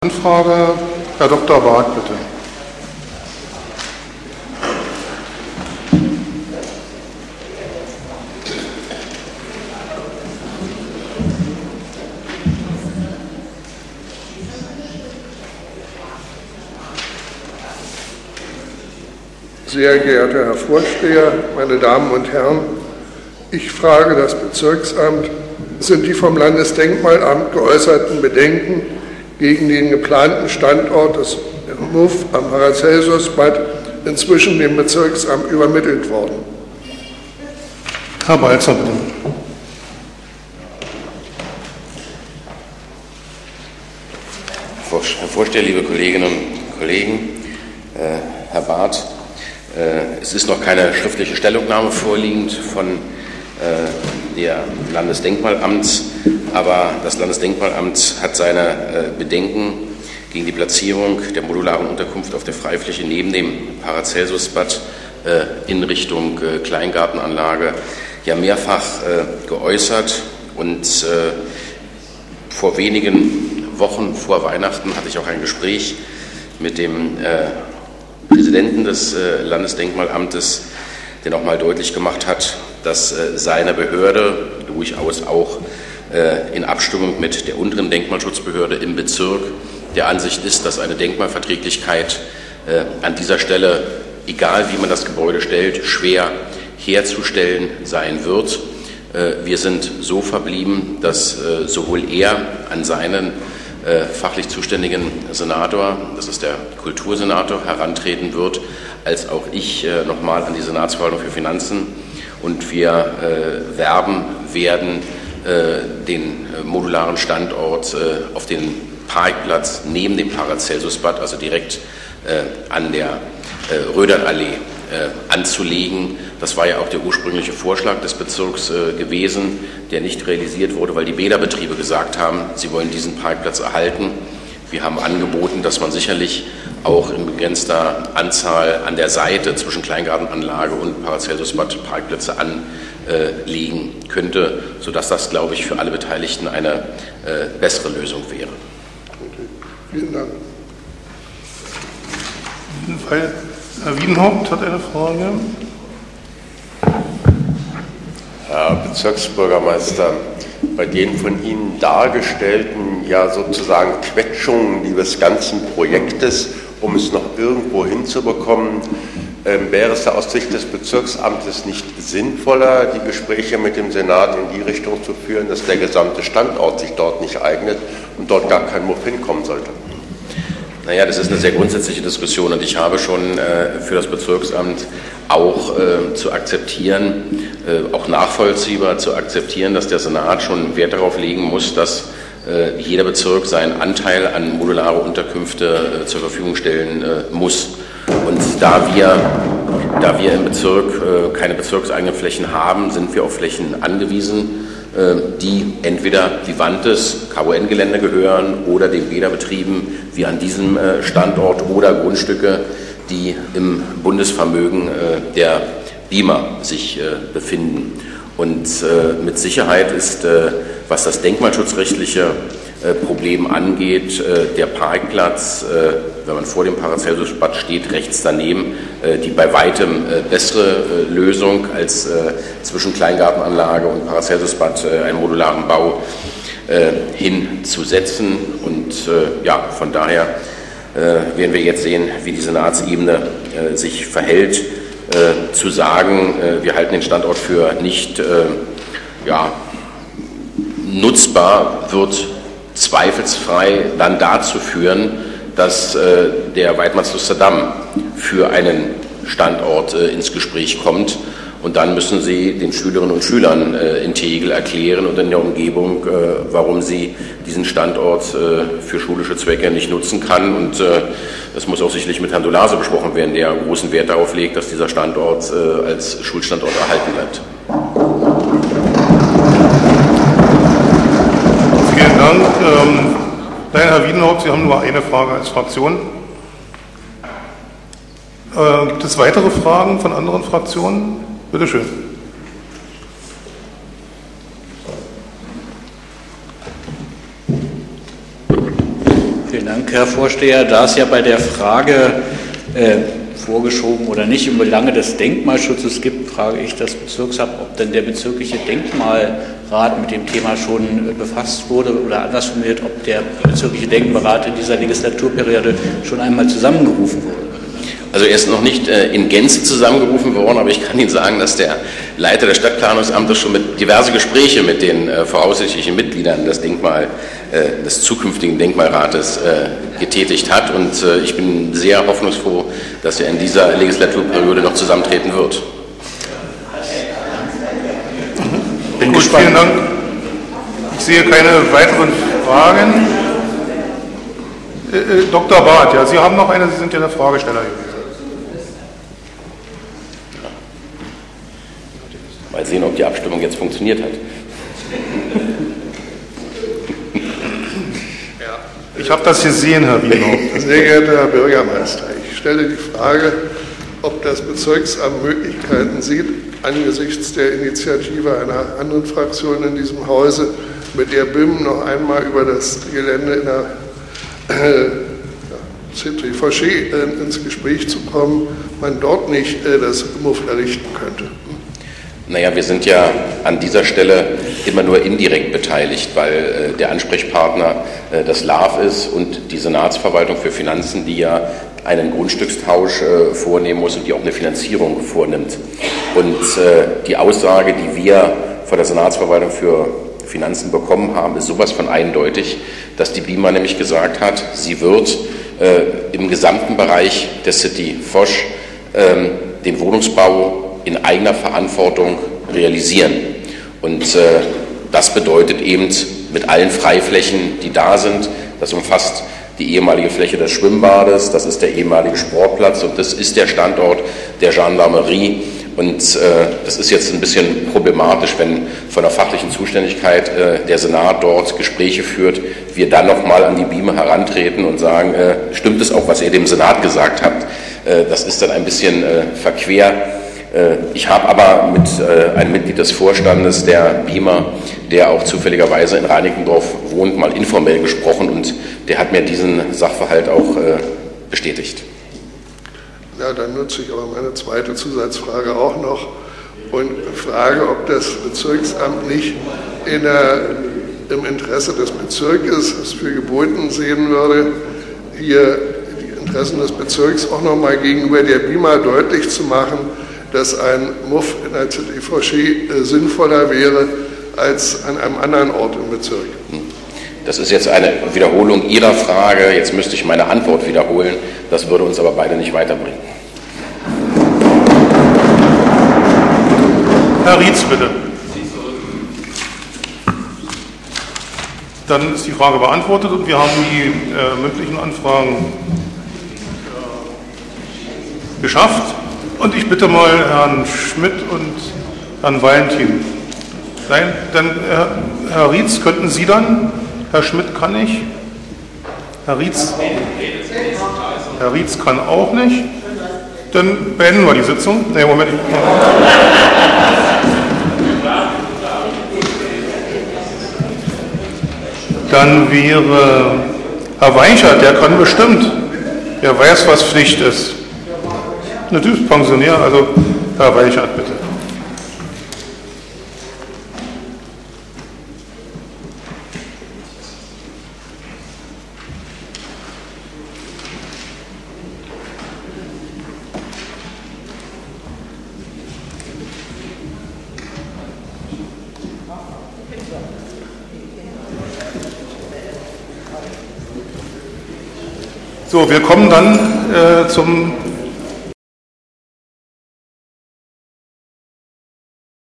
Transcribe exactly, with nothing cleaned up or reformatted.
Anfrage, Herr Doktor Barth, bitte. Sehr geehrter Herr Vorsteher, meine Damen und Herren, ich frage das Bezirksamt, sind die vom Landesdenkmalamt geäußerten Bedenken gegen den geplanten Standort des M U F am Paracelsusbad inzwischen dem Bezirksamt übermittelt worden? Herr Balzer, bitte. Herr Vorsteher, liebe Kolleginnen und Kollegen, äh, Herr Barth, äh, es ist noch keine schriftliche Stellungnahme vorliegend von äh, der Landesdenkmalamts, aber das Landesdenkmalamt hat seine äh, Bedenken gegen die Platzierung der modularen Unterkunft auf der Freifläche neben dem Paracelsusbad äh, in Richtung äh, Kleingartenanlage ja mehrfach äh, geäußert und äh, vor wenigen Wochen vor Weihnachten hatte ich auch ein Gespräch mit dem äh, Präsidenten des äh, Landesdenkmalamtes, der nochmal deutlich gemacht hat, dass äh, seine Behörde durchaus auch äh, in Abstimmung mit der unteren Denkmalschutzbehörde im Bezirk der Ansicht ist, dass eine Denkmalverträglichkeit äh, an dieser Stelle, egal wie man das Gebäude stellt, schwer herzustellen sein wird. Äh, wir sind so verblieben, dass äh, sowohl er an seinen äh, fachlich zuständigen Senator, das ist der Kultursenator, herantreten wird, als auch ich äh, nochmal an die Senatsverwaltung für Finanzen. Und wir äh, werben werden, äh, den äh, modularen Standort äh, auf den Parkplatz neben dem Paracelsusbad, also direkt äh, an der äh, Röderallee, äh, anzulegen. Das war ja auch der ursprüngliche Vorschlag des Bezirks äh, gewesen, der nicht realisiert wurde, weil die Bäderbetriebe gesagt haben, sie wollen diesen Parkplatz erhalten. Wir haben angeboten, dass man sicherlich auch in begrenzter Anzahl an der Seite zwischen Kleingartenanlage und Paracelsusbad Parkplätze anlegen könnte, sodass das, glaube ich, für alle Beteiligten eine äh, bessere Lösung wäre. Vielen Dank. Herr Wiedenhaupt hat eine Frage. Herr Bezirksbürgermeister, bei den von Ihnen dargestellten, ja sozusagen Quetschungen dieses ganzen Projektes, um es noch irgendwo hinzubekommen, äh, wäre es da aus Sicht des Bezirksamtes nicht sinnvoller, die Gespräche mit dem Senat in die Richtung zu führen, dass der gesamte Standort sich dort nicht eignet und dort gar kein M U F hinkommen sollte? Naja, das ist eine sehr grundsätzliche Diskussion und ich habe schon äh, für das Bezirksamt auch äh, zu akzeptieren, äh, auch nachvollziehbar zu akzeptieren, dass der Senat schon Wert darauf legen muss, dass äh, jeder Bezirk seinen Anteil an modulare Unterkünfte äh, zur Verfügung stellen äh, muss. Und da wir, da wir im Bezirk äh, keine bezirkseigenen Flächen haben, sind wir auf Flächen angewiesen, die entweder Vivantes K O N-Gelände gehören oder den Bäderbetrieben wie an diesem Standort oder Grundstücke, die im Bundesvermögen der B I M A sich befinden. Und mit Sicherheit ist, was das denkmalschutzrechtliche Problem angeht, der Parkplatz, wenn man vor dem Paracelsusbad steht, rechts daneben, die bei weitem bessere Lösung als zwischen Kleingartenanlage und Paracelsusbad einen modularen Bau hinzusetzen. Und ja, von daher werden wir jetzt sehen, wie die Senatsebene sich verhält. Zu sagen, wir halten den Standort für nicht ja, nutzbar, wird zweifelsfrei dann dazu führen, dass äh, der Weidmannsluster Damm für einen Standort äh, ins Gespräch kommt. Und dann müssen Sie den Schülerinnen und Schülern äh, in Tegel erklären und in der Umgebung, äh, warum sie diesen Standort äh, für schulische Zwecke nicht nutzen kann. Und äh, das muss auch sicherlich mit Herrn Dolase besprochen werden, der großen Wert darauf legt, dass dieser Standort äh, als Schulstandort erhalten bleibt. Vielen Dank. Ähm, nein, Herr Wiedenhaupt, Sie haben nur eine Frage als Fraktion. Äh, gibt es weitere Fragen von anderen Fraktionen? Bitte schön. Vielen Dank. Danke, Herr Vorsteher. Da es ja bei der Frage äh, vorgeschoben oder nicht um Belange des Denkmalschutzes gibt, frage ich das Bezirksamt, ob denn der bezirkliche Denkmalrat mit dem Thema schon äh, befasst wurde oder anders formuliert, ob der bezirkliche Denkmalrat in dieser Legislaturperiode schon einmal zusammengerufen wurde. Also er ist noch nicht äh, in Gänze zusammengerufen worden, aber ich kann Ihnen sagen, dass der Leiter des Stadtplanungsamtes schon mit diverse Gespräche mit den äh, voraussichtlichen Mitgliedern des Denkmal, äh, des zukünftigen Denkmalrates äh, getätigt hat. Und äh, ich bin sehr hoffnungsfroh, dass er in dieser Legislaturperiode noch zusammentreten wird. Bin Gut, vielen Dank. Ich sehe keine weiteren Fragen. Äh, äh, Doktor Barth, ja, Sie haben noch eine, Sie sind ja der Fragesteller gewesen. Mal sehen, ob die Abstimmung jetzt funktioniert hat. Ja. Ich habe das gesehen, Herr Wienhoff. Sehr geehrter Herr Bürgermeister, ich stelle die Frage, ob das Bezirksamt Möglichkeiten sieht, angesichts der Initiative einer anderen Fraktion in diesem Hause, mit der B I M noch einmal über das Gelände in der äh, Cité Fauché äh, ins Gespräch zu kommen, man dort nicht äh, das Muff errichten könnte. Naja, wir sind ja an dieser Stelle immer nur indirekt beteiligt, weil äh, der Ansprechpartner äh, das L A V ist und die Senatsverwaltung für Finanzen, die ja einen Grundstückstausch äh, vornehmen muss und die auch eine Finanzierung vornimmt. Und äh, die Aussage, die wir von der Senatsverwaltung für Finanzen bekommen haben, ist sowas von eindeutig, dass die B I M A nämlich gesagt hat, sie wird äh, im gesamten Bereich der City Foch äh, den Wohnungsbau in eigener Verantwortung realisieren. Und äh, das bedeutet eben mit allen Freiflächen, die da sind, das umfasst die ehemalige Fläche des Schwimmbades, das ist der ehemalige Sportplatz und das ist der Standort der Gendarmerie. Und äh, das ist jetzt ein bisschen problematisch, wenn von der fachlichen Zuständigkeit äh, der Senat dort Gespräche führt, wir dann nochmal an die B I M A herantreten und sagen, äh, stimmt es auch, was ihr dem Senat gesagt habt? Äh, das ist dann ein bisschen äh, verquer. Ich habe aber mit äh, einem Mitglied des Vorstandes der B I M A, der auch zufälligerweise in Reinickendorf wohnt, mal informell gesprochen und der hat mir diesen Sachverhalt auch äh, bestätigt. Ja, dann nutze ich aber meine zweite Zusatzfrage auch noch und frage, ob das Bezirksamt nicht in der, im Interesse des Bezirkes es für geboten sehen würde, hier die Interessen des Bezirks auch noch mal gegenüber der B I M A deutlich zu machen, dass ein Muff in der Cité Fauché äh, sinnvoller wäre als an einem anderen Ort im Bezirk. Das ist jetzt eine Wiederholung Ihrer Frage. Jetzt müsste ich meine Antwort wiederholen. Das würde uns aber beide nicht weiterbringen. Herr Rietz, bitte. Dann ist die Frage beantwortet und wir haben die äh, mündlichen Anfragen äh, geschafft. Und ich bitte mal Herrn Schmidt und Herrn Valentin. Nein, dann Herr, Herr Rietz, könnten Sie dann? Herr Schmidt kann nicht. Herr Rietz, Herr Rietz kann auch nicht. Dann beenden wir die Sitzung. Nee, Moment. Dann wäre Herr Weichert, der kann bestimmt. Der weiß, was Pflicht ist. Natürlich Pensionär, also Herr Weichert, bitte. So, wir kommen dann äh, zum